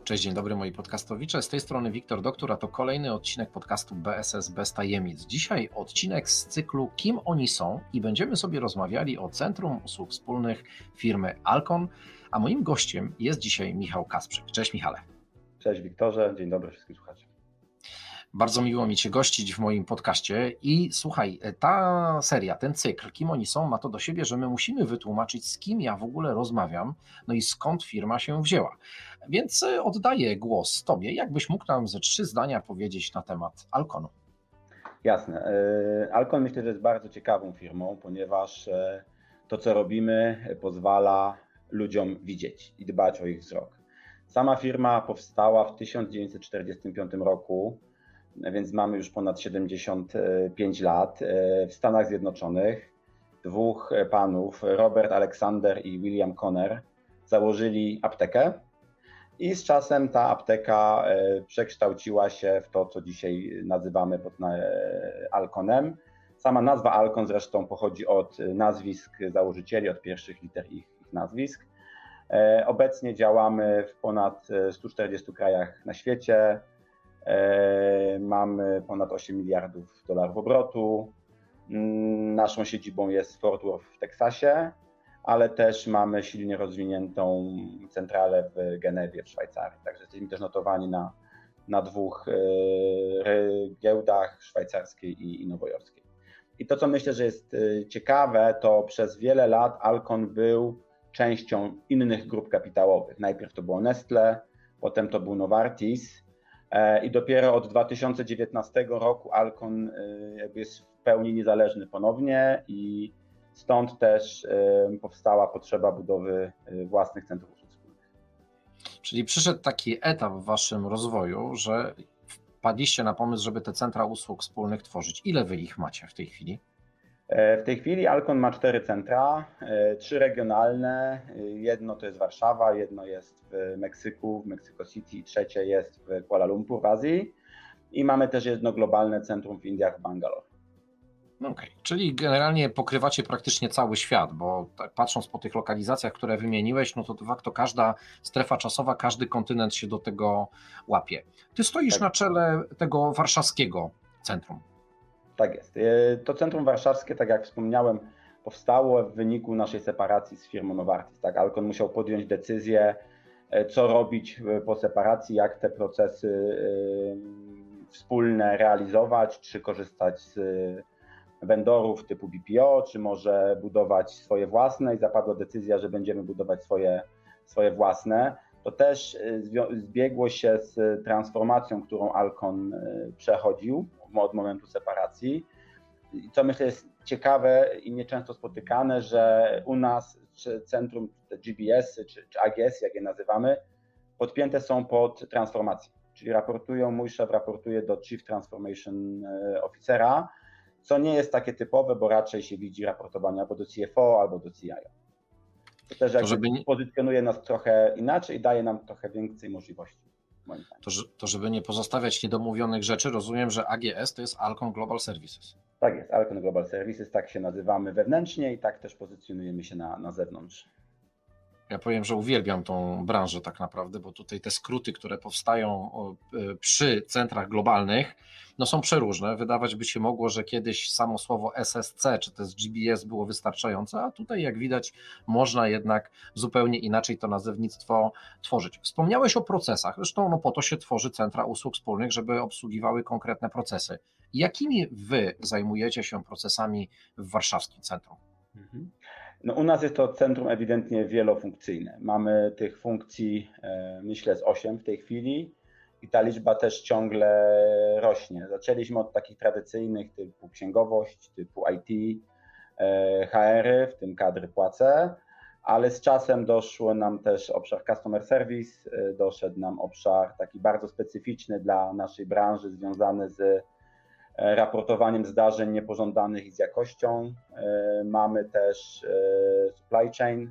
Cześć, dzień dobry moi podcastowicze, z tej strony Wiktor Doktor, a to kolejny odcinek podcastu BSS bez tajemnic. Dzisiaj odcinek z cyklu Kim oni są i będziemy sobie rozmawiali o Centrum Usług Wspólnych firmy Alkon, a moim gościem jest dzisiaj Michał Kasprzyk. Cześć Michale. Cześć Wiktorze, dzień dobry wszystkim słuchaczom. Bardzo miło mi Cię gościć w moim podcaście i słuchaj, ta seria, ten cykl, Kim oni są, ma to do siebie, że my musimy wytłumaczyć, z kim ja w ogóle rozmawiam, no i skąd firma się wzięła. Więc oddaję głos Tobie. Jakbyś mógł nam ze 3 zdania powiedzieć na temat Alkonu? Jasne. Alkon myślę, że jest bardzo ciekawą firmą, ponieważ to, co robimy, pozwala ludziom widzieć i dbać o ich wzrok. Sama firma powstała w 1945 roku, więc mamy już ponad 75 lat. W Stanach Zjednoczonych 2 panów, Robert Alexander i William Conner, założyli aptekę i z czasem ta apteka przekształciła się w to, co dzisiaj nazywamy Alkonem. Sama nazwa Alkon zresztą pochodzi od nazwisk założycieli, od pierwszych liter ich nazwisk. Obecnie działamy w ponad 140 krajach na świecie. Mamy ponad 8 miliardów dolarów obrotu. Naszą siedzibą jest Fort Worth w Teksasie, ale też mamy silnie rozwiniętą centralę w Genewie w Szwajcarii. Także jesteśmy też notowani na 2 giełdach, szwajcarskiej i nowojorskiej. I to, co myślę, że jest ciekawe, to przez wiele lat Alkon był częścią innych grup kapitałowych. Najpierw to było Nestle, potem to był Novartis i dopiero od 2019 roku Alkon jakby jest w pełni niezależny ponownie i stąd też powstała potrzeba budowy własnych centrów usług wspólnych. Czyli przyszedł taki etap w waszym rozwoju, że wpadliście na pomysł, żeby te centra usług wspólnych tworzyć. Ile wy ich macie w tej chwili? W tej chwili Alkon ma 4 centra, 3 regionalne, jedno to jest Warszawa, jedno jest w Meksyku, w Mexico City i trzecie jest w Kuala Lumpur w Azji i mamy też jedno globalne centrum w Indiach, w Bangalore. Okej, czyli generalnie pokrywacie praktycznie cały świat, bo tak patrząc po tych lokalizacjach, które wymieniłeś, no to de facto każda strefa czasowa, każdy kontynent się do tego łapie. Ty stoisz na czele tego warszawskiego centrum. Tak jest. To centrum warszawskie, tak jak wspomniałem, powstało w wyniku naszej separacji z firmą Novartis. Tak, Alkon musiał podjąć decyzję, co robić po separacji, jak te procesy wspólne realizować, czy korzystać z vendorów typu BPO, czy może budować swoje własne i zapadła decyzja, że będziemy budować swoje własne. To też zbiegło się z transformacją, którą Alkon przechodził od momentu separacji. I co myślę jest ciekawe i nieczęsto spotykane, że u nas centrum GBS czy AGS, jak je nazywamy, podpięte są pod transformację. Czyli mój szef raportuje do Chief Transformation Officera, co nie jest takie typowe, bo raczej się widzi raportowanie albo do CFO, albo do CIO. To też pozycjonuje nas trochę inaczej i daje nam trochę więcej możliwości. To żeby nie pozostawiać niedomówionych rzeczy, rozumiem, że AGS to jest Alkon Global Services. Tak jest, Alkon Global Services, tak się nazywamy wewnętrznie i tak też pozycjonujemy się na zewnątrz. Ja powiem, że uwielbiam tą branżę tak naprawdę, bo tutaj te skróty, które powstają przy centrach globalnych, no są przeróżne. Wydawać by się mogło, że kiedyś samo słowo SSC czy też GBS było wystarczające, a tutaj jak widać można jednak zupełnie inaczej to nazewnictwo tworzyć. Wspomniałeś o procesach, zresztą no po to się tworzy centra usług wspólnych, żeby obsługiwały konkretne procesy. Jakimi wy zajmujecie się procesami w warszawskim centrum? No u nas jest to centrum ewidentnie wielofunkcyjne. Mamy tych funkcji, myślę, z 8 w tej chwili i ta liczba też ciągle rośnie. Zaczęliśmy od takich tradycyjnych typu księgowość, typu IT, HR-y, w tym kadry płace, ale z czasem doszło nam też obszar customer service, doszedł nam obszar taki bardzo specyficzny dla naszej branży, związany z raportowaniem zdarzeń niepożądanych i z jakością. Mamy też supply chain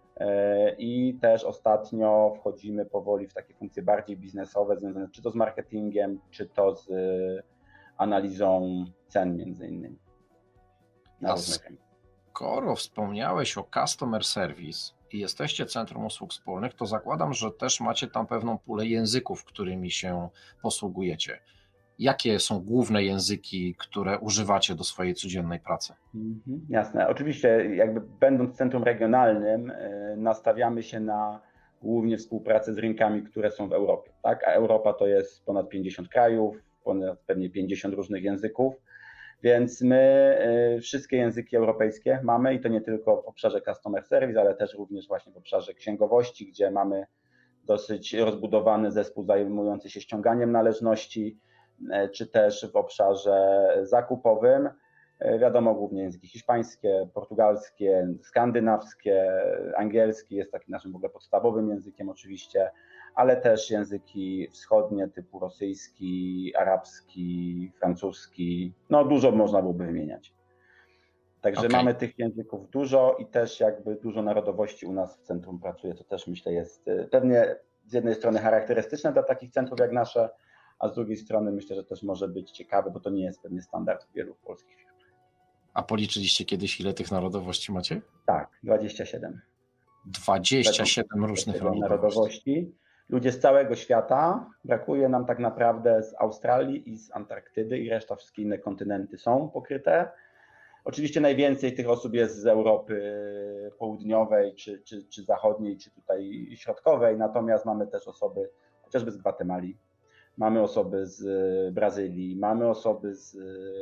i też ostatnio wchodzimy powoli w takie funkcje bardziej biznesowe, związane czy to z marketingiem, czy to z analizą cen między innymi. Skoro wspomniałeś o customer service, i jesteście Centrum Usług Wspólnych, to zakładam, że też macie tam pewną pulę języków, którymi się posługujecie. Jakie są główne języki, które używacie do swojej codziennej pracy? Jasne. Oczywiście jakby będąc centrum regionalnym nastawiamy się na głównie współpracę z rynkami, które są w Europie. Tak? A Europa to jest ponad 50 krajów, ponad pewnie 50 różnych języków, więc my wszystkie języki europejskie mamy i to nie tylko w obszarze customer service, ale też również właśnie w obszarze księgowości, gdzie mamy dosyć rozbudowany zespół zajmujący się ściąganiem należności, czy też w obszarze zakupowym. Wiadomo, głównie języki hiszpańskie, portugalskie, skandynawskie, angielski jest takim naszym w ogóle podstawowym językiem oczywiście, ale też języki wschodnie typu rosyjski, arabski, francuski, no dużo można byłoby wymieniać. Także mamy tych języków dużo i też jakby dużo narodowości u nas w centrum pracuje, co też myślę jest pewnie z jednej strony charakterystyczne dla takich centrów jak nasze, a z drugiej strony myślę, że też może być ciekawe, bo to nie jest pewnie standard wielu polskich firm. A policzyliście kiedyś, ile tych narodowości macie? Tak, 27. 27 różnych narodowości. Ludzie z całego świata. Brakuje nam tak naprawdę z Australii i z Antarktydy i reszta wszystkie inne kontynenty są pokryte. Oczywiście najwięcej tych osób jest z Europy Południowej, czy Zachodniej, czy tutaj Środkowej, natomiast mamy też osoby chociażby z Gwatemali, mamy osoby z Brazylii, mamy osoby z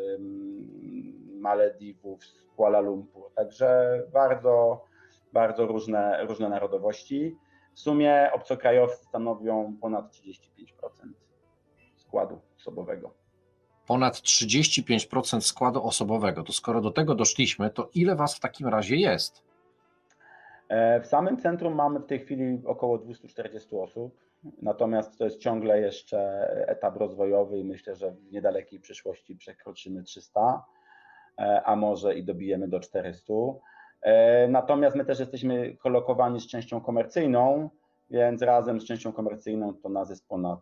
Malediwów, z Kuala Lumpur, także bardzo, bardzo różne narodowości. W sumie obcokrajowcy stanowią ponad 35% składu osobowego. Ponad 35% składu osobowego. To skoro do tego doszliśmy, to ile was w takim razie jest? W samym centrum mamy w tej chwili około 240 osób, natomiast to jest ciągle jeszcze etap rozwojowy i myślę, że w niedalekiej przyszłości przekroczymy 300, a może i dobijemy do 400. Natomiast my też jesteśmy kolokowani z częścią komercyjną, więc razem z częścią komercyjną to nas jest ponad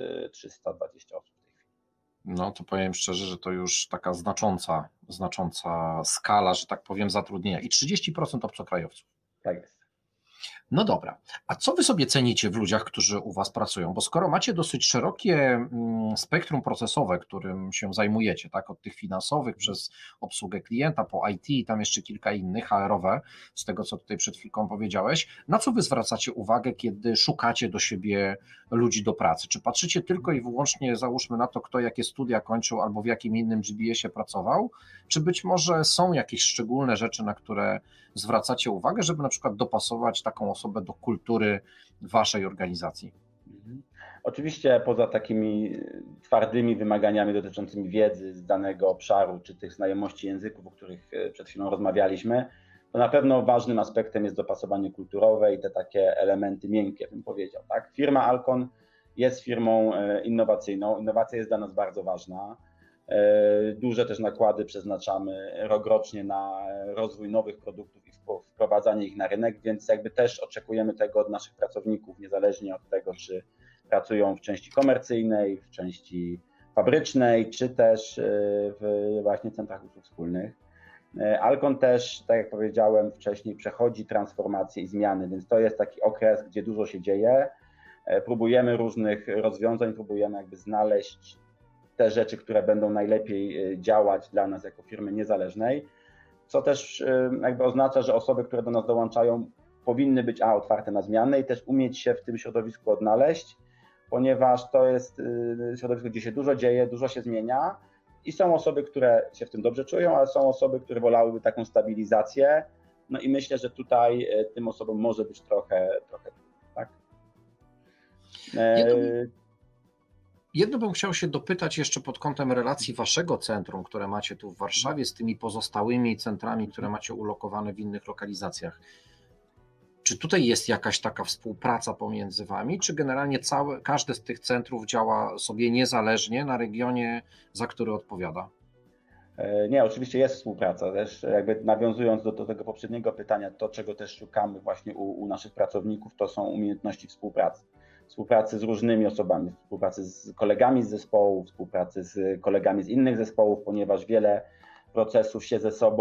320 osób w tej chwili. No to powiem szczerze, że to już taka znacząca skala, że tak powiem, zatrudnienia i 30% obcokrajowców. Tak jest. No dobra, a co wy sobie cenicie w ludziach, którzy u was pracują? Bo skoro macie dosyć szerokie spektrum procesowe, którym się zajmujecie, tak, od tych finansowych przez obsługę klienta po IT i tam jeszcze kilka innych, HR-owe, z tego co tutaj przed chwilką powiedziałeś, na co wy zwracacie uwagę, kiedy szukacie do siebie ludzi do pracy? Czy patrzycie tylko i wyłącznie, załóżmy na to, kto jakie studia kończył albo w jakim innym GBS-ie pracował, czy być może są jakieś szczególne rzeczy, na które zwracacie uwagę, żeby na przykład dopasować taką osobę do kultury waszej organizacji? Oczywiście poza takimi twardymi wymaganiami dotyczącymi wiedzy z danego obszaru, czy tych znajomości języków, o których przed chwilą rozmawialiśmy, to na pewno ważnym aspektem jest dopasowanie kulturowe i te takie elementy miękkie, bym powiedział. Tak? Firma Alcon jest firmą innowacyjną. Innowacja jest dla nas bardzo ważna. Duże też nakłady przeznaczamy rokrocznie na rozwój nowych produktów i wprowadzanie ich na rynek, więc jakby też oczekujemy tego od naszych pracowników, niezależnie od tego, czy pracują w części komercyjnej, w części fabrycznej, czy też w właśnie centrach usług wspólnych. Alcon też, tak jak powiedziałem wcześniej, przechodzi transformację i zmiany, więc to jest taki okres, gdzie dużo się dzieje. Próbujemy różnych rozwiązań, próbujemy jakby znaleźć te rzeczy, które będą najlepiej działać dla nas jako firmy niezależnej, co też jakby oznacza, że osoby, które do nas dołączają, powinny być otwarte na zmiany i też umieć się w tym środowisku odnaleźć, ponieważ to jest środowisko, gdzie się dużo dzieje, dużo się zmienia i są osoby, które się w tym dobrze czują, ale są osoby, które wolałyby taką stabilizację, no i myślę, że tutaj tym osobom może być trochę tak? Jedno bym chciał się dopytać jeszcze pod kątem relacji waszego centrum, które macie tu w Warszawie, z tymi pozostałymi centrami, które macie ulokowane w innych lokalizacjach. Czy tutaj jest jakaś taka współpraca pomiędzy wami, czy generalnie każde z tych centrów działa sobie niezależnie na regionie, za który odpowiada? Nie, oczywiście jest współpraca. Też jakby nawiązując do tego poprzedniego pytania, to czego też szukamy właśnie u naszych pracowników, to są umiejętności współpracy z różnymi osobami, współpracy z kolegami z zespołu, współpracy z kolegami z innych zespołów, ponieważ wiele procesów się ze sobą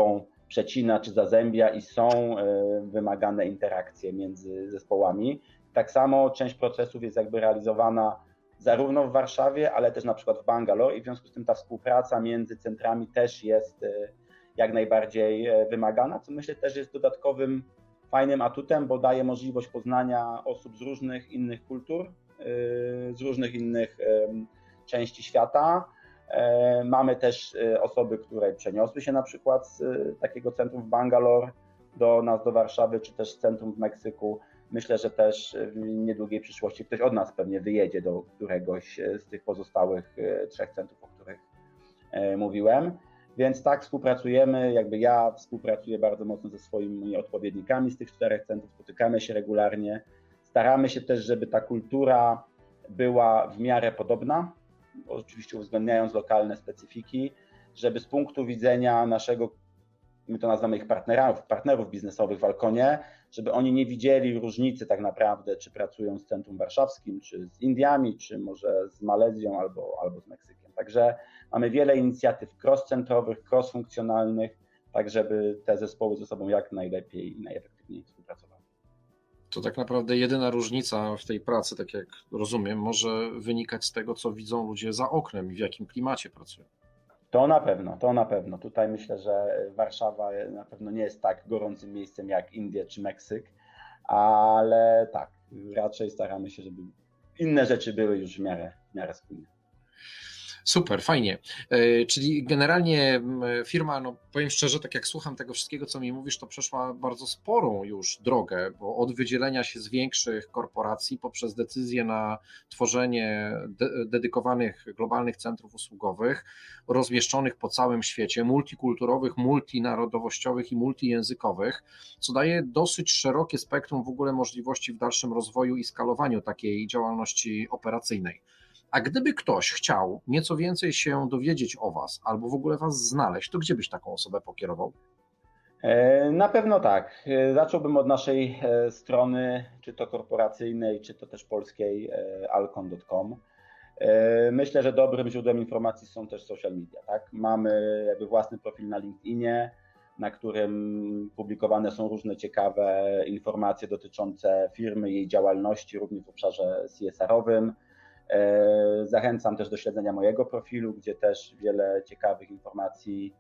przecina czy zazębia i są wymagane interakcje między zespołami. Tak samo część procesów jest jakby realizowana zarówno w Warszawie, ale też na przykład w Bangalore i w związku z tym ta współpraca między centrami też jest jak najbardziej wymagana, co myślę też jest dodatkowym fajnym atutem, bo daje możliwość poznania osób z różnych innych kultur, z różnych innych części świata. Mamy też osoby, które przeniosły się na przykład z takiego centrum w Bangalore do nas, do Warszawy, czy też centrum w Meksyku. Myślę, że też w niedługiej przyszłości ktoś od nas pewnie wyjedzie do któregoś z tych pozostałych 3 centrów, o których mówiłem. Więc tak współpracujemy, jakby ja współpracuję bardzo mocno ze swoimi odpowiednikami z tych 4 centrów, spotykamy się regularnie. Staramy się też, żeby ta kultura była w miarę podobna, oczywiście uwzględniając lokalne specyfiki, żeby z punktu widzenia naszego, my to nazywamy ich partnerów biznesowych w Alconie, żeby oni nie widzieli różnicy tak naprawdę, czy pracują z Centrum Warszawskim, czy z Indiami, czy może z Malezją albo z Meksykiem. Także mamy wiele inicjatyw cross-centrowych, cross-funkcjonalnych, tak żeby te zespoły ze sobą jak najlepiej i najefektywniej współpracowały. To tak naprawdę jedyna różnica w tej pracy, tak jak rozumiem, może wynikać z tego, co widzą ludzie za oknem i w jakim klimacie pracują. To na pewno. Tutaj myślę, że Warszawa na pewno nie jest tak gorącym miejscem jak Indie czy Meksyk, ale tak, raczej staramy się, żeby inne rzeczy były już w miarę spójne. Super, fajnie. Czyli generalnie firma, no powiem szczerze, tak jak słucham tego wszystkiego, co mi mówisz, to przeszła bardzo sporą już drogę, bo od wydzielenia się z większych korporacji poprzez decyzję na tworzenie dedykowanych globalnych centrów usługowych, rozmieszczonych po całym świecie, multikulturowych, multinarodowościowych i multijęzykowych, co daje dosyć szerokie spektrum w ogóle możliwości w dalszym rozwoju i skalowaniu takiej działalności operacyjnej. A gdyby ktoś chciał nieco więcej się dowiedzieć o Was albo w ogóle Was znaleźć, to gdzie byś taką osobę pokierował? Na pewno tak. Zacząłbym od naszej strony, czy to korporacyjnej, czy to też polskiej, alcon.com. Myślę, że dobrym źródłem informacji są też social media. Tak? Mamy jakby własny profil na LinkedInie, na którym publikowane są różne ciekawe informacje dotyczące firmy, jej działalności, również w obszarze CSR-owym. Zachęcam też do śledzenia mojego profilu, gdzie też wiele ciekawych informacji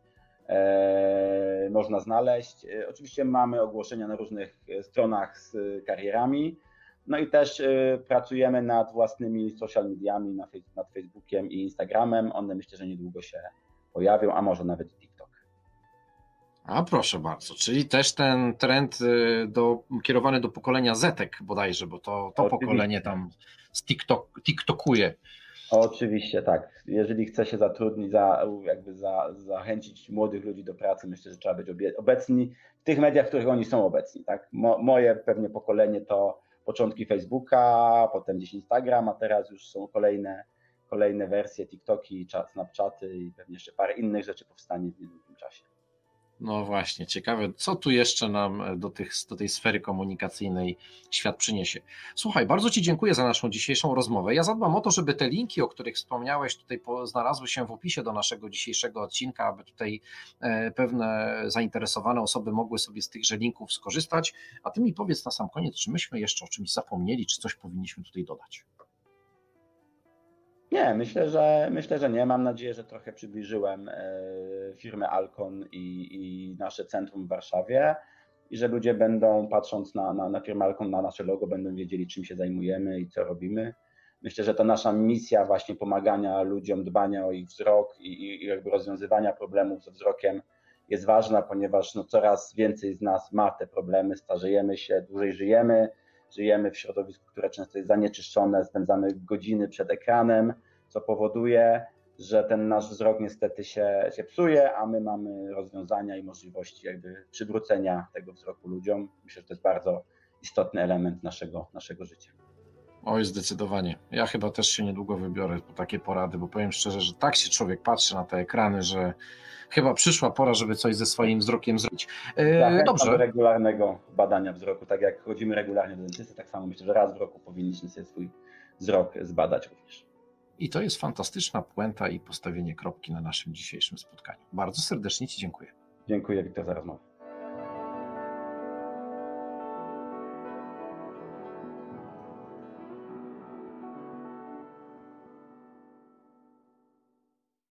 można znaleźć. Oczywiście mamy ogłoszenia na różnych stronach z karierami, no i też pracujemy nad własnymi social mediami, nad Facebookiem i Instagramem. One myślę, że niedługo się pojawią, a może nawet TikTok. A proszę bardzo, czyli też ten trend kierowany do pokolenia Zetek bodajże, bo to pokolenie tam TikTokuje. Oczywiście tak. Jeżeli chce się zatrudnić, zachęcić młodych ludzi do pracy, myślę, że trzeba być obecni w tych mediach, w których oni są obecni. Tak? Moje pewnie pokolenie to początki Facebooka, potem gdzieś Instagram, a teraz już są kolejne wersje, TikToki, Snapchaty i pewnie jeszcze parę innych rzeczy powstanie w niedługim czasie. No właśnie, ciekawe, co tu jeszcze nam do tej sfery komunikacyjnej świat przyniesie. Słuchaj, bardzo Ci dziękuję za naszą dzisiejszą rozmowę. Ja zadbam o to, żeby te linki, o których wspomniałeś, tutaj znalazły się w opisie do naszego dzisiejszego odcinka, aby tutaj pewne zainteresowane osoby mogły sobie z tychże linków skorzystać. A Ty mi powiedz na sam koniec, czy myśmy jeszcze o czymś zapomnieli, czy coś powinniśmy tutaj dodać? Nie, myślę, że nie. Mam nadzieję, że trochę przybliżyłem firmę Alcon i nasze centrum w Warszawie i że ludzie będą, patrząc na firmę Alcon, na nasze logo, będą wiedzieli, czym się zajmujemy i co robimy. Myślę, że ta nasza misja właśnie pomagania ludziom, dbania o ich wzrok i jakby rozwiązywania problemów ze wzrokiem jest ważna, ponieważ coraz więcej z nas ma te problemy, starzejemy się, dłużej żyjemy w środowisku, które często jest zanieczyszczone, spędzamy godziny przed ekranem, co powoduje, że ten nasz wzrok niestety się psuje, a my mamy rozwiązania i możliwości jakby przywrócenia tego wzroku ludziom. Myślę, że to jest bardzo istotny element naszego życia. Oj, zdecydowanie. Ja chyba też się niedługo wybiorę po takie porady, bo powiem szczerze, że tak się człowiek patrzy na te ekrany, że chyba przyszła pora, żeby coś ze swoim wzrokiem zrobić. Dobrze. Do regularnego badania wzroku. Tak jak chodzimy regularnie do dentysty, tak samo myślę, że raz w roku powinniśmy sobie swój wzrok zbadać również. I to jest fantastyczna puenta i postawienie kropki na naszym dzisiejszym spotkaniu. Bardzo serdecznie Ci dziękuję. Dziękuję, Wiktor, za rozmowę.